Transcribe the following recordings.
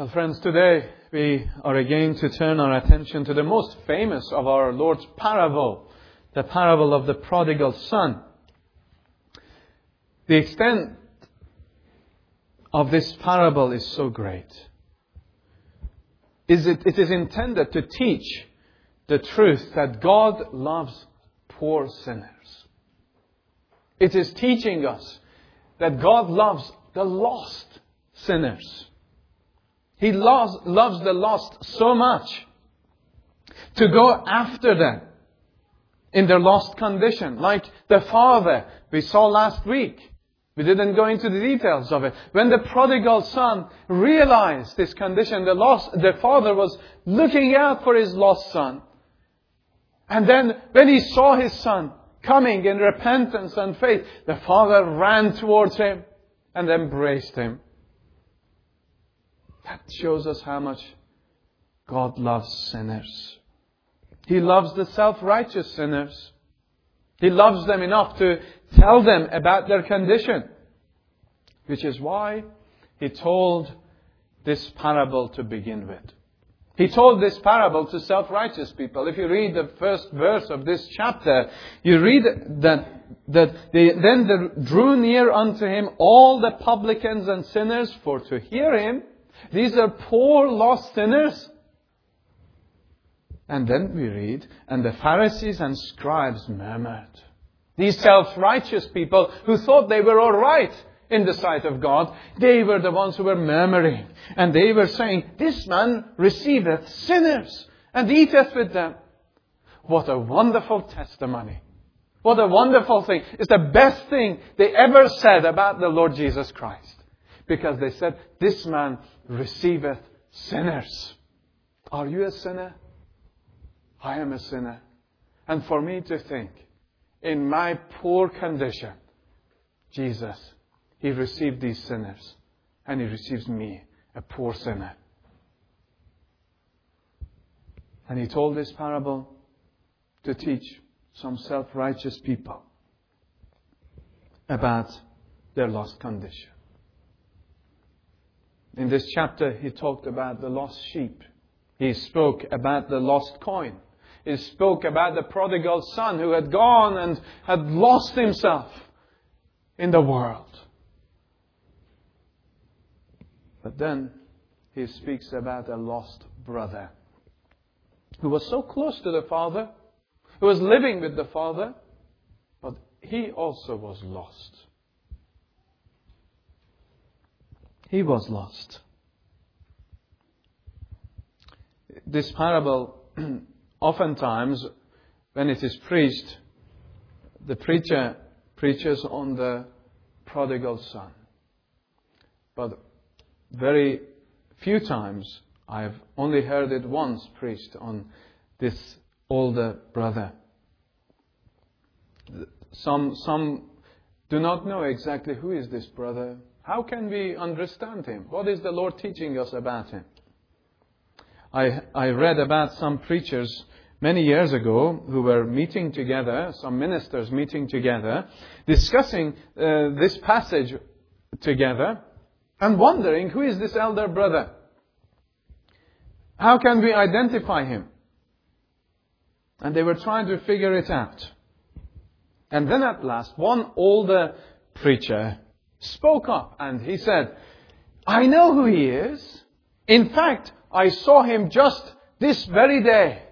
Well, friends, today we are again to turn our attention to the most famous of our Lord's parable, the parable of the prodigal son. The extent of this parable is so great. It is intended to teach the truth that God loves poor sinners. It is teaching us that God loves the lost sinners. He loves the lost so much to go after them in their lost condition. Like the father we saw last week. We didn't go into the details of it. When the prodigal son realized this condition, the father was looking out for his lost son. And then when he saw his son coming in repentance and faith, the father ran towards him and embraced him. That shows us how much God loves sinners. He loves the self-righteous sinners. He loves them enough to tell them about their condition. Which is why He told this parable to begin with. He told this parable to self-righteous people. If you read the first verse of this chapter, you read that then drew near unto Him all the publicans and sinners for to hear Him. These are poor lost sinners. And then we read, and the Pharisees and scribes murmured. These self-righteous people who thought they were all right in the sight of God, they were the ones who were murmuring. And they were saying, this man receiveth sinners and eateth with them. What a wonderful testimony. What a wonderful thing. It's the best thing they ever said about the Lord Jesus Christ. Because they said, this man receiveth sinners. Are you a sinner? I am a sinner. And for me to think, in my poor condition, Jesus, He received these sinners. And He receives me, a poor sinner. And He told this parable to teach some self-righteous people about their lost condition. In this chapter, He talked about the lost sheep. He spoke about the lost coin. He spoke about the prodigal son who had gone and had lost himself in the world. But then He speaks about a lost brother who was so close to the Father, who was living with the Father, but he also was lost. He was lost. This parable, oftentimes, when it is preached, the preacher preaches on the prodigal son. But very few times, I've only heard it once preached on this older brother. Some do not know exactly who is this brother. How can we understand him? What is the Lord teaching us about him? I read about some preachers many years ago who were meeting together, some ministers meeting together, discussing this passage together and wondering, who is this elder brother? How can we identify him? And they were trying to figure it out. And then at last, one older preacher spoke up and he said, I know who he is. In fact, I saw him just this very day.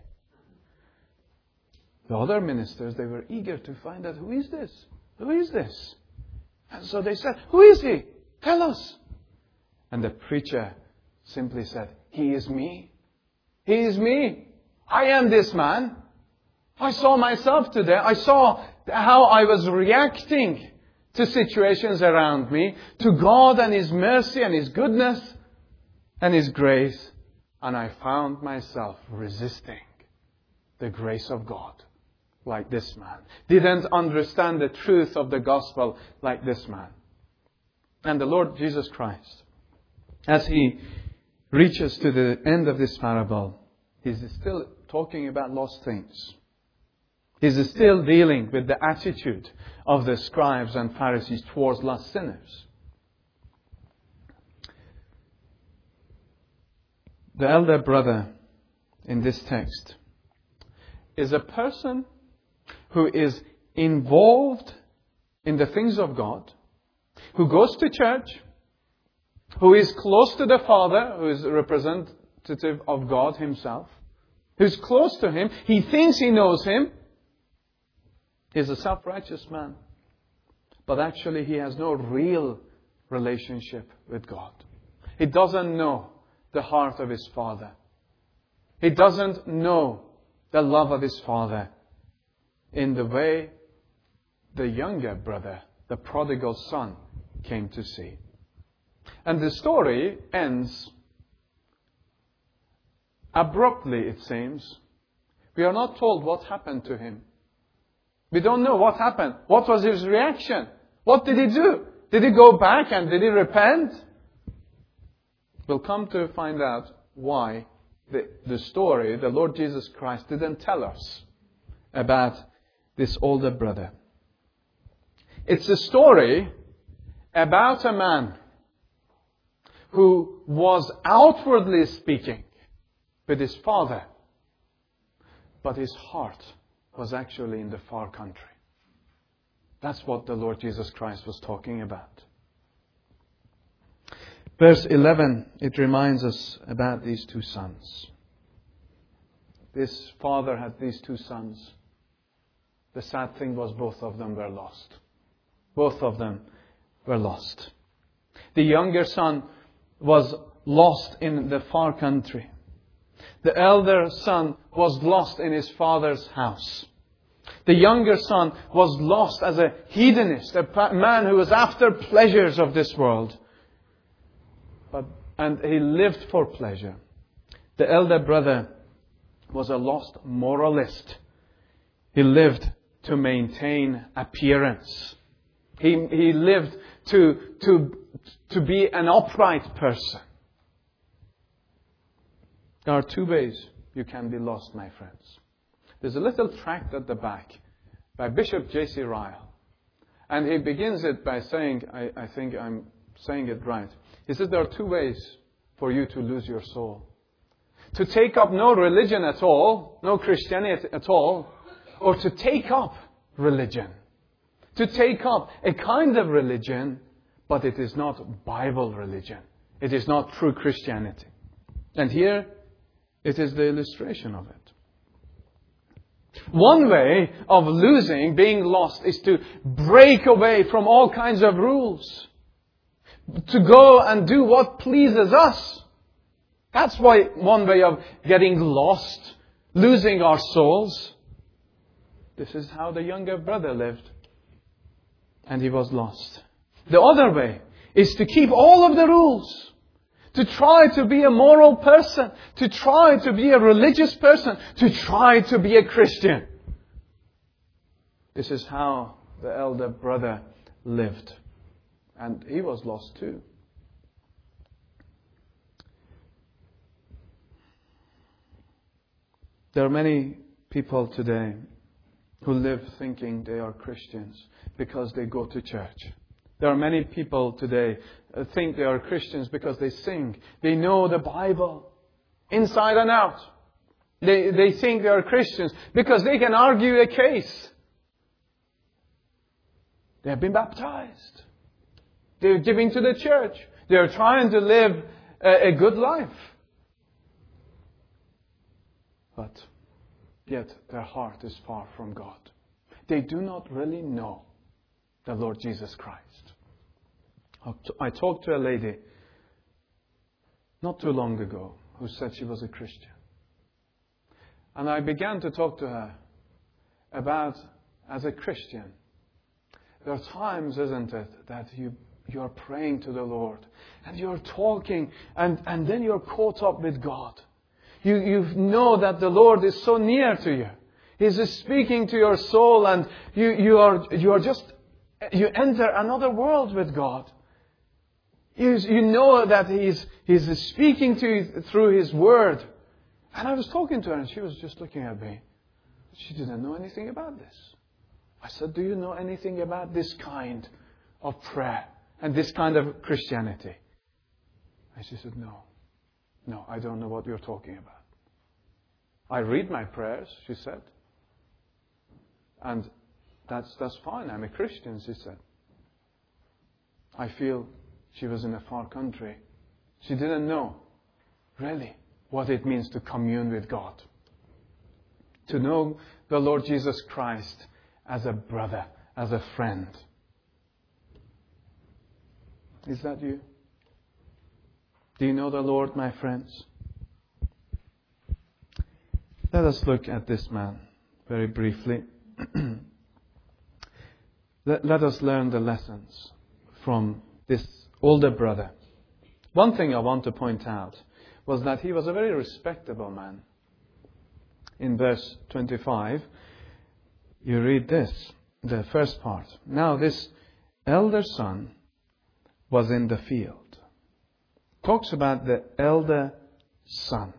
The other ministers, they were eager to find out, who is this? Who is this? And so they said, who is he? Tell us. And the preacher simply said, he is me. He is me. I am this man. I saw myself today. I saw how I was reacting to situations around me, to God and His mercy and His goodness and His grace. And I found myself resisting the grace of God like this man. Didn't understand the truth of the gospel like this man. And the Lord Jesus Christ, as He reaches to the end of this parable, He's still talking about lost things. He's still dealing with the attitude of the scribes and Pharisees towards lost sinners. The elder brother in this text is a person who is involved in the things of God, who goes to church, who is close to the Father, who is a representative of God Himself, who's close to Him. He thinks he knows Him. He's a self-righteous man. But actually he has no real relationship with God. He doesn't know the heart of his Father. He doesn't know the love of his Father in the way the younger brother, the prodigal son, came to see. And the story ends abruptly, it seems. We are not told what happened to him. We don't know what happened. What was his reaction? What did he do? Did he go back and did he repent? We'll come to find out why the story, the Lord Jesus Christ didn't tell us about this older brother. It's a story about a man who was outwardly speaking with his father, but his heart was actually in the far country. That's what the Lord Jesus Christ was talking about. Verse 11, it reminds us about these two sons. This father had these two sons. The sad thing was both of them were lost. Both of them were lost. The younger son was lost in the far country. The elder son was lost in his father's house. The younger son was lost as a hedonist, a man who was after pleasures of this world. And he lived for pleasure. The elder brother was a lost moralist. He lived to maintain appearance. He lived to be an upright person. There are two ways you can be lost, my friends. There's a little tract at the back by Bishop J.C. Ryle. And he begins it by saying, I think I'm saying it right. He says there are two ways for you to lose your soul. To take up no religion at all, no Christianity at all, or to take up religion. To take up a kind of religion, but it is not Bible religion. It is not true Christianity. And here it is the illustration of it. One way of losing, being lost, is to break away from all kinds of rules. To go and do what pleases us. That's why one way of getting lost, losing our souls. This is how the younger brother lived. And he was lost. The other way is to keep all of the rules. To try to be a moral person. To try to be a religious person. To try to be a Christian. This is how the elder brother lived. And he was lost too. There are many people today who live thinking they are Christians because they go to church. There are many people today who think they are Christians because they sing. They know the Bible inside and out. They think they are Christians because they can argue a case. They have been baptized. They're giving to the church. They're trying to live a good life. But yet their heart is far from God. They do not really know the Lord Jesus Christ. I talked to a lady not too long ago who said she was a Christian. And I began to talk to her about, as a Christian, there are times, isn't it, that you are praying to the Lord and you're talking and then you're caught up with God. You know that the Lord is so near to you. He's speaking to your soul and you enter another world with God. You know that He's speaking to you through His Word. And I was talking to her and she was just looking at me. She didn't know anything about this. I said, do you know anything about this kind of prayer and this kind of Christianity? And she said, no. No, I don't know what you're talking about. I read my prayers, she said. And that's fine. I'm a Christian, she said. I feel she was in a far country. She didn't know, really, what it means to commune with God. To know the Lord Jesus Christ as a brother, as a friend. Is that you? Do you know the Lord, my friends? Let us look at this man very briefly. Let us learn the lessons from this older brother. One thing I want to point out was that he was a very respectable man. In verse 25, you read this, the first part. Now this elder son was in the field. Talks about the elder son.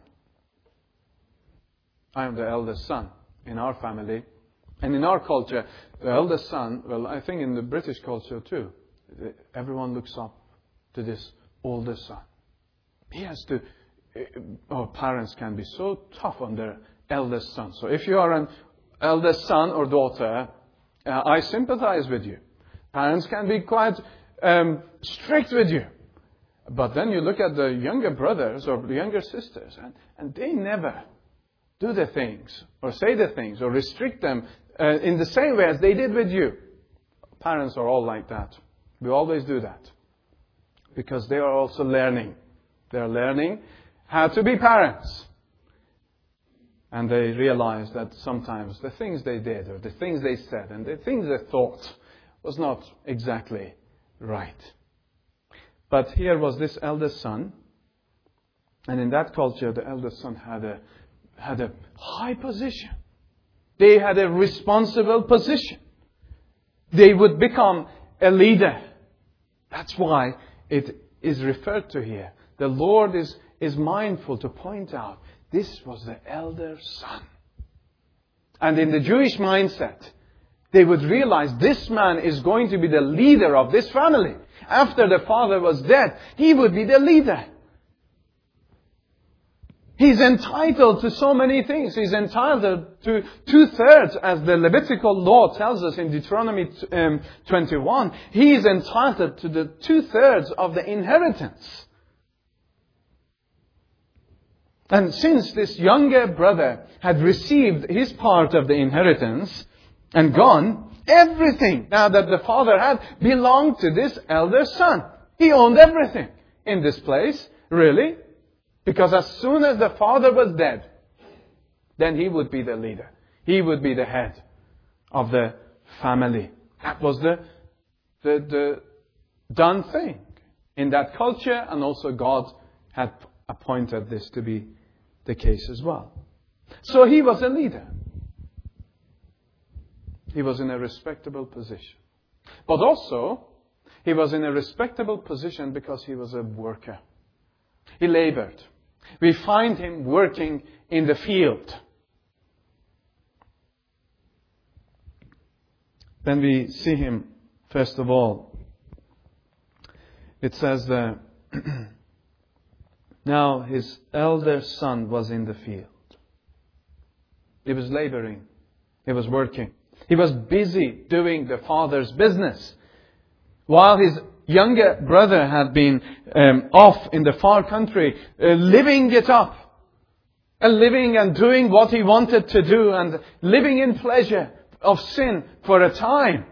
I am the eldest son in our family. And in our culture, the eldest son, well, I think in the British culture too, everyone looks up to this older son. He has to, our parents can be so tough on their eldest son. So if you are an eldest son or daughter, I sympathize with you. Parents can be quite strict with you. But then you look at the younger brothers or the younger sisters, and they never do the things or say the things or restrict them in the same way as they did with you. Parents are all like that. We always do that. Because they are also learning. They are learning how to be parents. And they realize that sometimes the things they did or the things they said and the things they thought was not exactly right. But here was this eldest son. And in that culture, the eldest son had a high position. They had a responsible position. They would become a leader. That's why it is referred to here. The Lord is mindful to point out this was the elder son. And in the Jewish mindset, they would realize this man is going to be the leader of this family. After the father was dead, he would be the leader. He's entitled to so many things. He's entitled to 2/3, as the Levitical law tells us in Deuteronomy 21. He is entitled to the 2/3 of the inheritance. And since this younger brother had received his part of the inheritance and gone, everything now that the father had belonged to this elder son. He owned everything in this place, really. Because as soon as the father was dead, then he would be the leader. He would be the head of the family. That was the done thing in that culture, and also God had appointed this to be the case as well. So he was a leader. He was in a respectable position. But also, he was in a respectable position because he was a worker. He labored. We find him working in the field. Then we see him, first of all, it says that now his elder son was in the field. He was laboring. He was working. He was busy doing the father's business. While his younger brother had been off in the far country, living it up. And living and doing what he wanted to do and living in pleasure of sin for a time.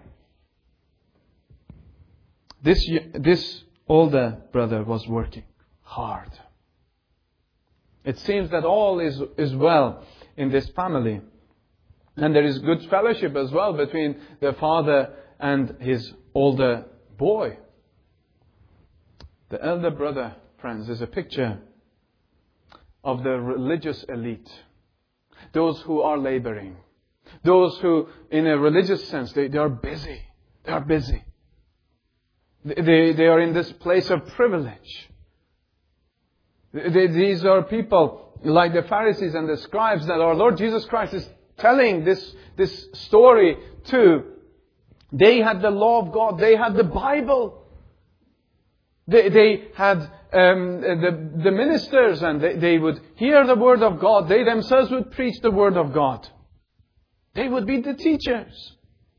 This older brother was working hard. It seems that all is well in this family. And there is good fellowship as well between the father and his older boy. The elder brother, friends, is a picture of the religious elite. Those who are laboring. Those who, in a religious sense, they are busy. They are busy. They are in this place of privilege. These are people like the Pharisees and the scribes that our Lord Jesus Christ is telling this story to. They had the law of God. They had the Bible. They had the ministers, and they would hear the Word of God. They themselves would preach the Word of God. They would be the teachers.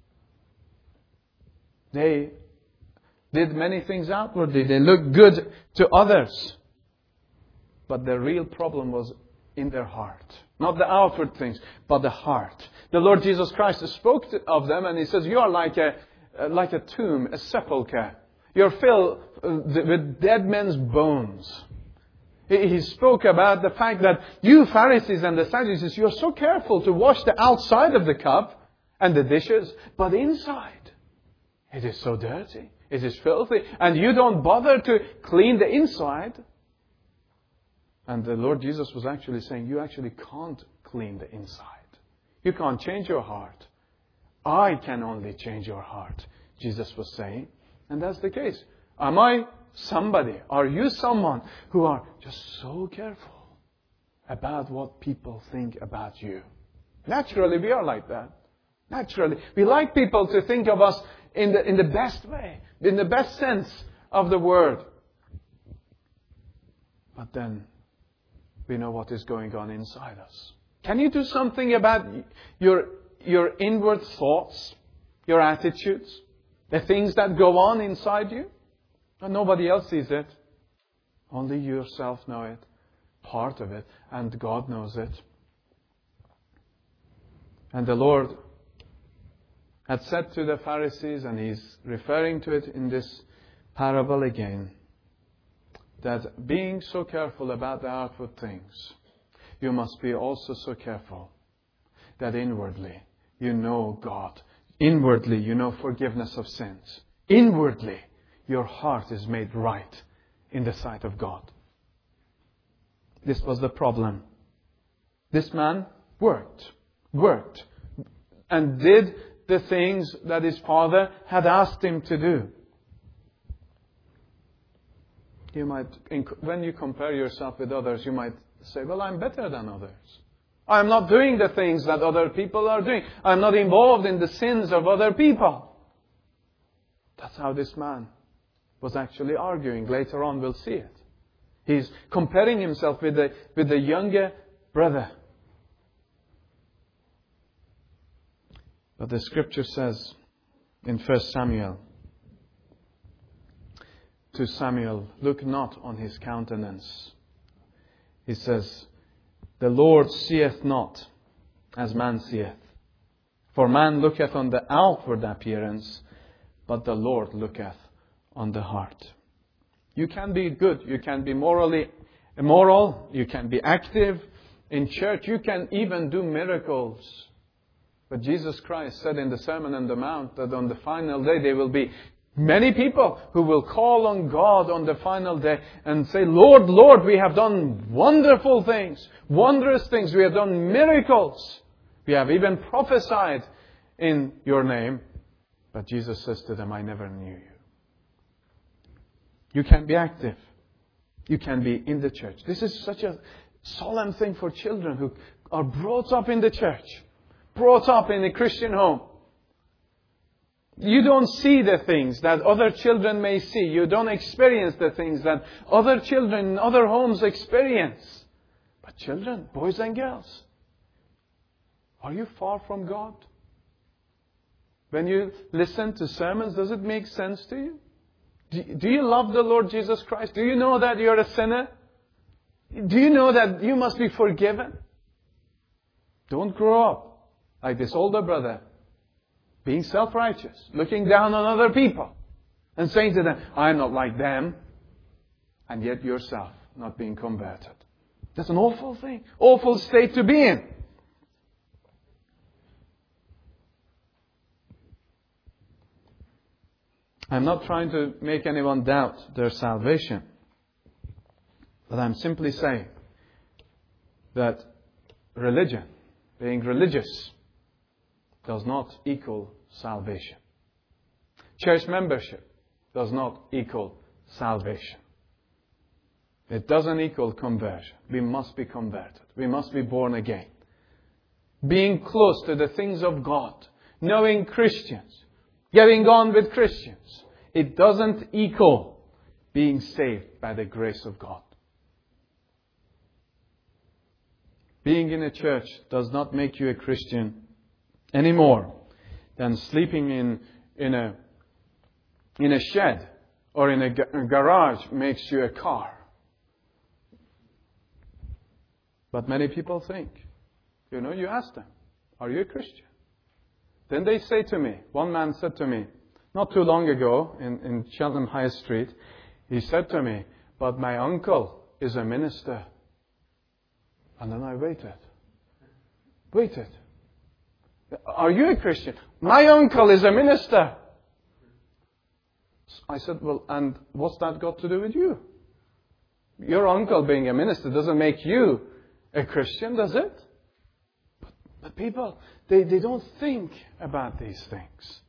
They did many things outwardly. They looked good to others. But the real problem was in their heart. Not the outward things, but the heart. The Lord Jesus Christ spoke of them, and He says, you are like a tomb, a sepulchre. You're filled with dead men's bones. He spoke about the fact that you Pharisees and the Sadducees, you're so careful to wash the outside of the cup and the dishes, but inside, it is so dirty. It is filthy. And you don't bother to clean the inside. And the Lord Jesus was actually saying, you actually can't clean the inside. You can't change your heart. I can only change your heart, Jesus was saying. And that's the case. Am I somebody? Are you someone who are just so careful about what people think about you? Naturally, we are like that. Naturally. We like people to think of us in the best way, in the best sense of the word. But then we know what is going on inside us. Can you do something about your inward thoughts, your attitudes, the things that go on inside you? And nobody else sees it. Only you yourself know it, part of it, and God knows it. And the Lord had said to the Pharisees, and He's referring to it in this parable again, that being so careful about the outward things, you must be also so careful that inwardly you know God. Inwardly you know forgiveness of sins. Inwardly your heart is made right in the sight of God. This was the problem. This man worked, and did the things that his father had asked him to do. You might, when you compare yourself with others, you might say, well, I'm better than others. I'm not doing the things that other people are doing. I'm not involved in the sins of other people. That's how this man was actually arguing. Later on, we'll see it. He's comparing himself with the younger brother. But the Scripture says in 1 Samuel, to Samuel, look not on his countenance. He says, the Lord seeth not as man seeth. For man looketh on the outward appearance, but the Lord looketh on the heart. You can be good. You can be morally immoral. You can be active in church. You can even do miracles. But Jesus Christ said in the Sermon on the Mount that on the final day there will be many people who will call on God on the final day and say, Lord, Lord, we have done wonderful things, wondrous things. We have done miracles. We have even prophesied in your name. But Jesus says to them, I never knew you. You can be active. You can be in the church. This is such a solemn thing for children who are brought up in the church, brought up in a Christian home. You don't see the things that other children may see. You don't experience the things that other children in other homes experience. But children, boys and girls, are you far from God? When you listen to sermons, does it make sense to you? Do you love the Lord Jesus Christ? Do you know that you're a sinner? Do you know that you must be forgiven? Don't grow up like this older brother, being self-righteous, looking down on other people and saying to them, I'm not like them, and yet yourself not being converted. That's an awful thing, awful state to be in. I'm not trying to make anyone doubt their salvation, but I'm simply saying that religion, being religious, does not equal salvation. Church membership does not equal salvation. It doesn't equal conversion. We must be converted. We must be born again. Being close to the things of God, knowing Christians, getting on with Christians, it doesn't equal being saved by the grace of God. Being in a church does not make you a Christian any more than sleeping in a shed or in a garage makes you a car. But many people think, you ask them, are you a Christian? Then they say to me, one man said to me, not too long ago in Cheltenham High Street, he said to me, but my uncle is a minister. And then I waited. Are you a Christian? My uncle is a minister. I said, well, and what's that got to do with you? Your uncle being a minister doesn't make you a Christian, does it? But people, they don't think about these things.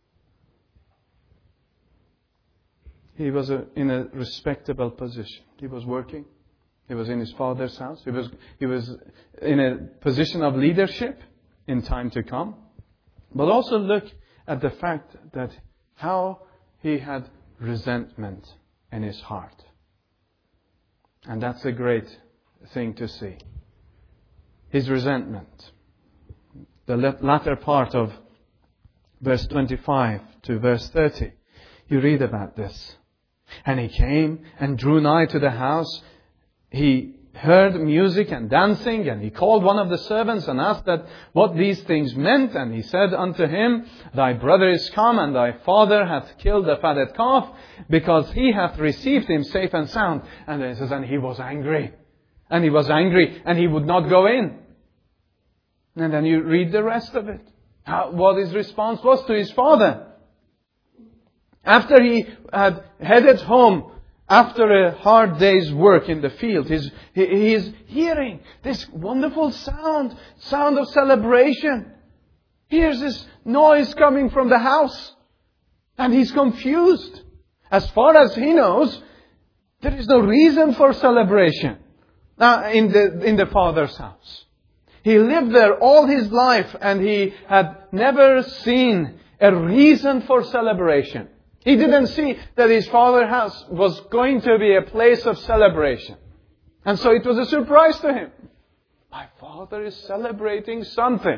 He was in a respectable position. He was working. He was in his father's house. He was in a position of leadership in time to come. But also look at the fact that how he had resentment in his heart. And that's a great thing to see. His resentment. The latter part of verse 25 to verse 30, you read about this. And he came and drew nigh to the house. He heard music and dancing, and he called one of the servants and asked that what these things meant. And he said unto him, Thy brother is come, and thy father hath killed the fatted calf, because he hath received him safe and sound. And then it says, and he was angry. And he was angry, and he would not go in. And then you read the rest of it. What his response was to his father. After he had headed home, after a hard day's work in the field, he is hearing this wonderful sound of celebration. Here's this noise coming from the house. And he's confused. As far as he knows, there is no reason for celebration in the father's house. He lived there all his life and he had never seen a reason for celebration. He didn't see that his father's house was going to be a place of celebration. And so it was a surprise to him. My father is celebrating something.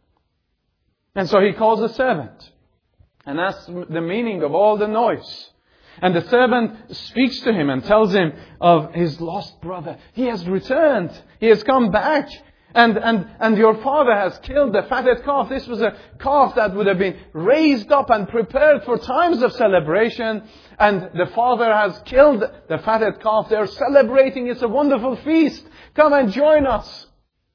And so he calls a servant and asks the meaning of all the noise. And the servant speaks to him and tells him of his lost brother. He has returned. He has come back. And your father has killed the fatted calf. This was a calf that would have been raised up and prepared for times of celebration. And the father has killed the fatted calf. They're celebrating. It's a wonderful feast. Come and join us.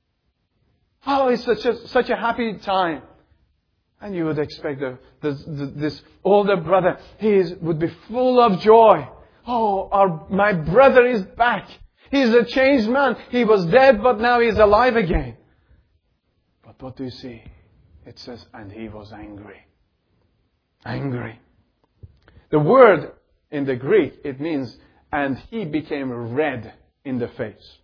Oh, it's such a happy time. And you would expect this older brother, would be full of joy. Oh, my brother is back. He's a changed man. He was dead, but now he's alive again. But what do you see? It says, and he was angry. Angry. The word in the Greek, it means, and he became red in the face.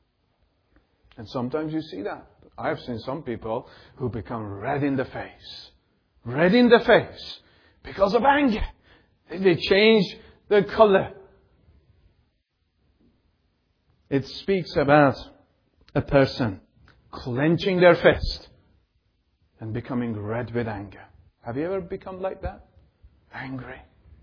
And sometimes you see that. I've seen some people who become red in the face. Red in the face. Because of anger. They change the color. It speaks about a person clenching their fist and becoming red with anger. Have you ever become like that? Angry.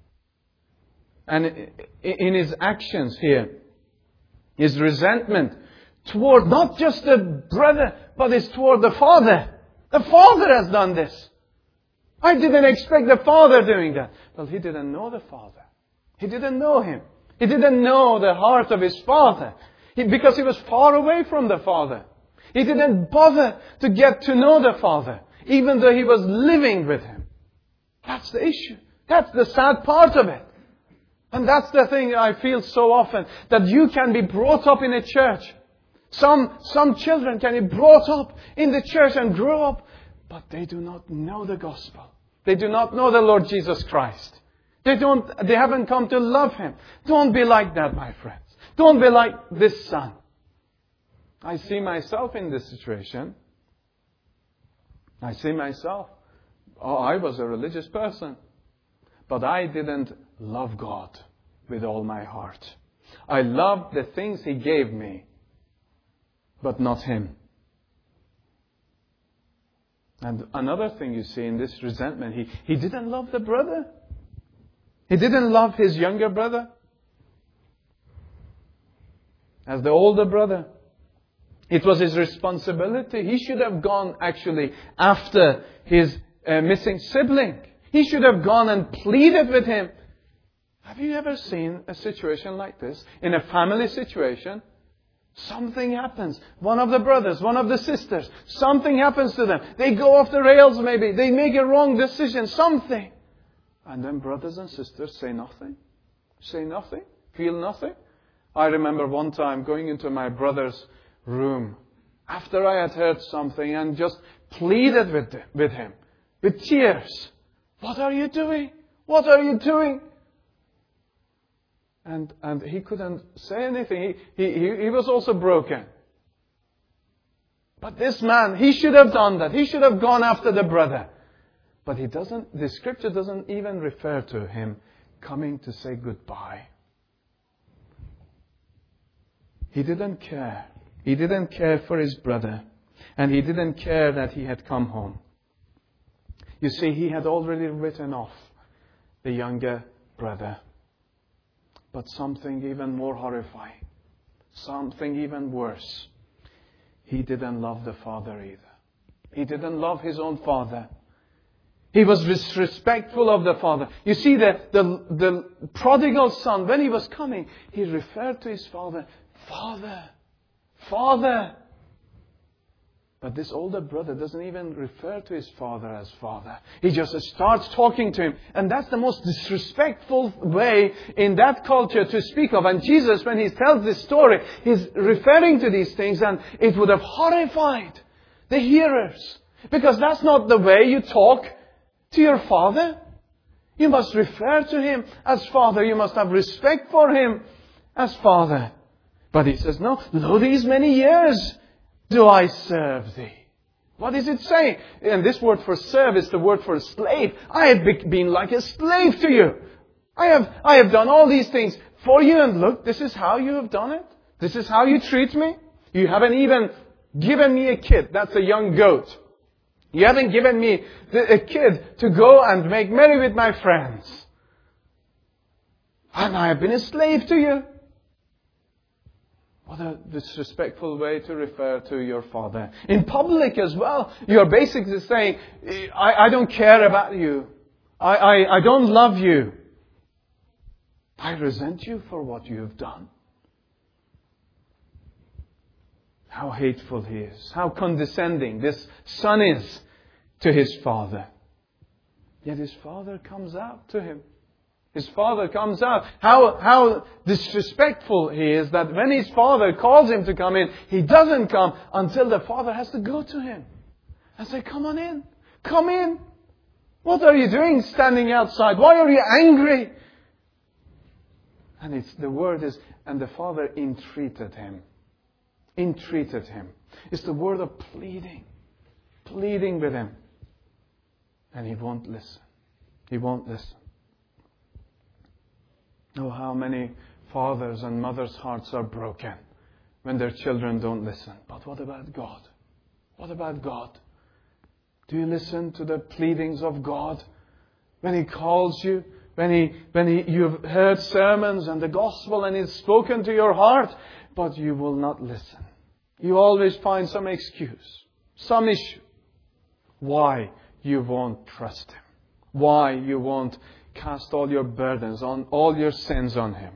And in his actions here, his resentment toward not just the brother, but it's toward the father. The father has done this. I didn't expect the father doing that. Well, he didn't know the father. He didn't know him. He didn't know the heart of his father. Because he was far away from the father. He didn't bother to get to know the father, even though he was living with him. That's the issue. That's the sad part of it. And that's the thing I feel so often, that you can be brought up in a church. Some children can be brought up in the church and grow up, but they do not know the gospel. They do not know the Lord Jesus Christ. They haven't come to love Him. Don't be like that, my friends. Don't be like this son. I see myself in this situation. I see myself. I was a religious person. But I didn't love God with all my heart. I love the things He gave me, but not Him. And another thing you see in this resentment, he didn't love the brother. He didn't love his younger brother as the older brother. It was his responsibility. He should have gone actually after his missing sibling. He should have gone and pleaded with him. Have you ever seen a situation like this? In a family situation, something happens. One of the brothers, one of the sisters, something happens to them. They go off the rails maybe. They make a wrong decision, something. And then brothers and sisters say nothing. Say nothing. Feel nothing. I remember one time going into my brother's room after I had heard something and just pleaded with him with tears. What are you doing? What are you doing? And he couldn't say anything. He was also broken. But this man, he should have done that. He should have gone after the brother. But the scripture doesn't even refer to him coming to say goodbye. He didn't care. He didn't care for his brother. And he didn't care that he had come home. You see, he had already written off the younger brother. But something even more horrifying, something even worse. He didn't love the father either. He didn't love his own father. He was disrespectful of the father. You see, the prodigal son, when he was coming, he referred to his father, Father, Father. But this older brother doesn't even refer to his father as father. He just starts talking to him. And that's the most disrespectful way in that culture to speak of. And Jesus, when He tells this story, He's referring to these things, and it would have horrified the hearers. Because that's not the way you talk to your father. You must refer to Him as Father. You must have respect for Him as Father. But He says, no, lo, these many years do I serve thee. What is it saying? And this word for serve is the word for slave. I have been like a slave to you. I have done all these things for you, and look, this is how you have done it. This is how you treat me. You haven't even given me a kid. That's a young goat. You haven't given me a kid to go and make merry with my friends. And I have been a slave to you. What a disrespectful way to refer to your father. In public as well, you're basically saying, I don't care about you. I don't love you. I resent you for what you have done. How hateful he is. How condescending this son is to his father. Yet his father comes out to him. His father comes out. How disrespectful he is that when his father calls him to come in, he doesn't come until the father has to go to him and say, come on in. Come in. What are you doing standing outside? Why are you angry? And the word is, and the father entreated him. Entreated him. It's the word of pleading. Pleading with him. And he won't listen. He won't listen. Oh, how many fathers and mothers' hearts are broken when their children don't listen. But what about God? What about God? Do you listen to the pleadings of God when He calls you? When you've heard sermons and the gospel and it's spoken to your heart, but you will not listen. You always find some excuse, some issue. Why you won't trust Him. Why you won't cast all your burdens, on all your sins on Him.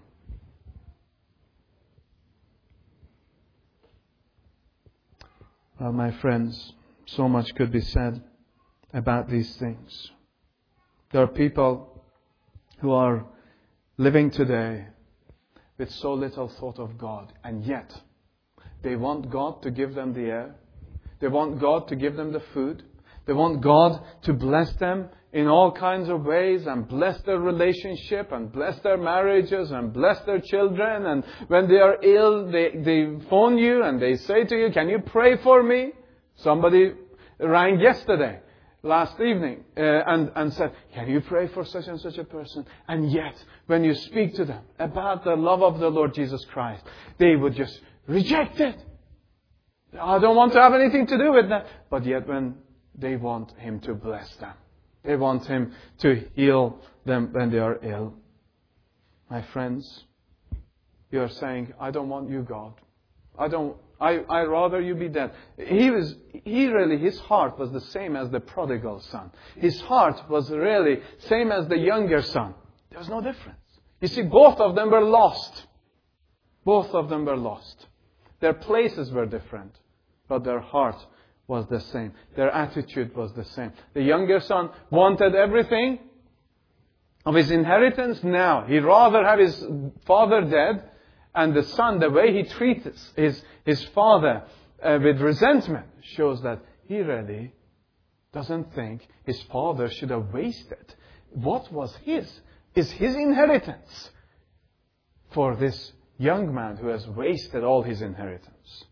Well, my friends, so much could be said about these things. There are people who are living today with so little thought of God, and yet they want God to give them the air. They want God to give them the food. They want God to bless them in all kinds of ways and bless their relationship and bless their marriages and bless their children. And when they are ill, they phone you and they say to you, can you pray for me? Somebody rang yesterday. last evening and said, can you pray for such and such a person? And yet, when you speak to them about the love of the Lord Jesus Christ, they would just reject it. I don't want to have anything to do with that. But yet when they want Him to bless them, they want Him to heal them when they are ill. My friends, you are saying, I don't want you, God. I rather you be dead. His heart was the same as the prodigal son. His heart was really same as the younger son. There was no difference. You see, both of them were lost. Both of them were lost. Their places were different, but their heart was the same. Their attitude was the same. The younger son wanted everything of his inheritance now. He'd rather have his father dead. And the son, the way he treats his father with resentment, shows that he really doesn't think his father should have wasted what was his. Is his inheritance for this young man who has wasted all his inheritance.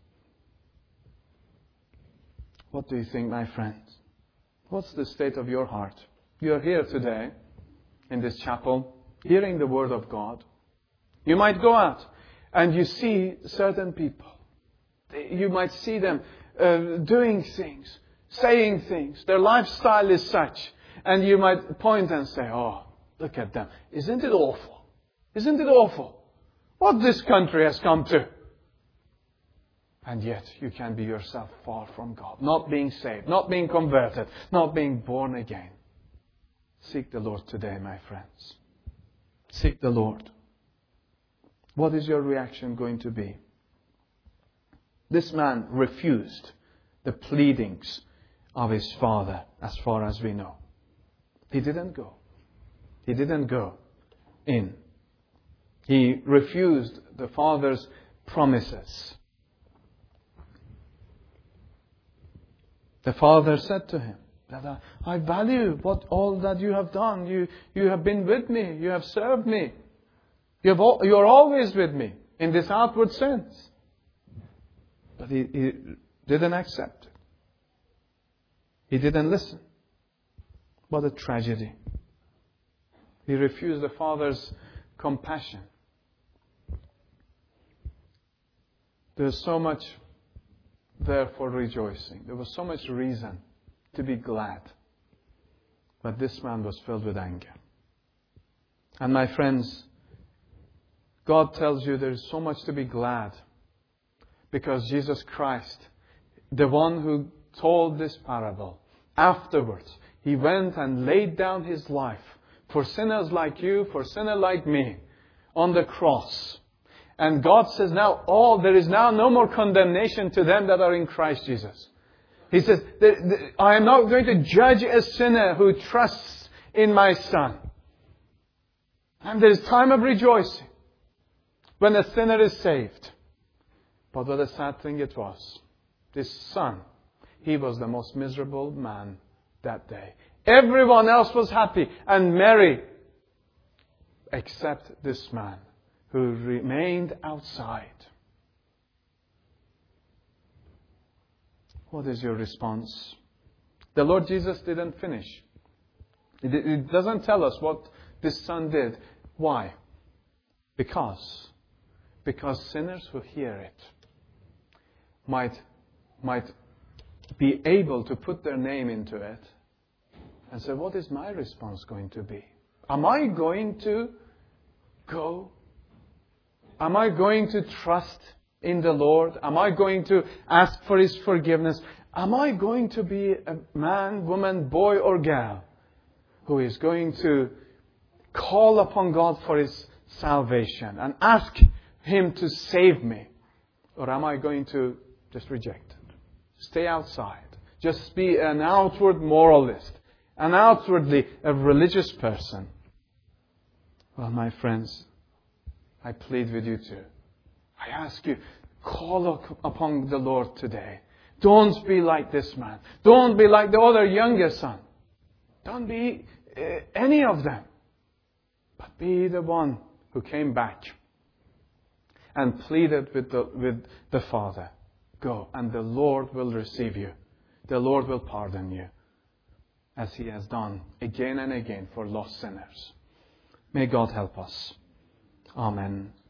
What do you think, my friends? What's the state of your heart? You are here today in this chapel, hearing the Word of God. You might go out and you see certain people. You might see them doing things, saying things. Their lifestyle is such. And you might point and say, oh, look at them. Isn't it awful? Isn't it awful? What this country has come to. And yet you can be yourself far from God. Not being saved, not being converted, not being born again. Seek the Lord today, my friends. Seek the Lord. What is your reaction going to be? This man refused the pleadings of his father, as far as we know. He didn't go. He didn't go in. He refused the father's promises. The father said to him, that I value all that you have done. You have been with me. You have served me. You are always with me in this outward sense. But he didn't accept it. He didn't listen. What a tragedy. He refused the father's compassion. There's so much there for rejoicing. There was so much reason to be glad. But this man was filled with anger. And my friends, God tells you there is so much to be glad. Because Jesus Christ, the one who told this parable, afterwards, He went and laid down His life for sinners like you, for sinner like me, on the cross. And God says there is now no more condemnation to them that are in Christ Jesus. He says, I am not going to judge a sinner who trusts in my Son. And there is time of rejoicing when a sinner is saved. But what a sad thing it was. This son, he was the most miserable man that day. Everyone else was happy and merry, except this man who remained outside. What is your response? The Lord Jesus didn't finish. It doesn't tell us what this son did. Why? Because sinners who hear it might be able to put their name into it and say, what is my response going to be? Am I going to go? Am I going to trust in the Lord? Am I going to ask for His forgiveness? Am I going to be a man, woman, boy or girl who is going to call upon God for His salvation and ask Him to save me? Or am I going to just reject it? Stay outside. Just be an outward moralist. An outwardly a religious person. Well, my friends, I plead with you too. I ask you, call upon the Lord today. Don't be like this man. Don't be like the other younger son. Don't be any of them. But be the one who came back and pleaded with the Father. Go, and the Lord will receive you. The Lord will pardon you. as He has done again and again for lost sinners. May God help us. Amen.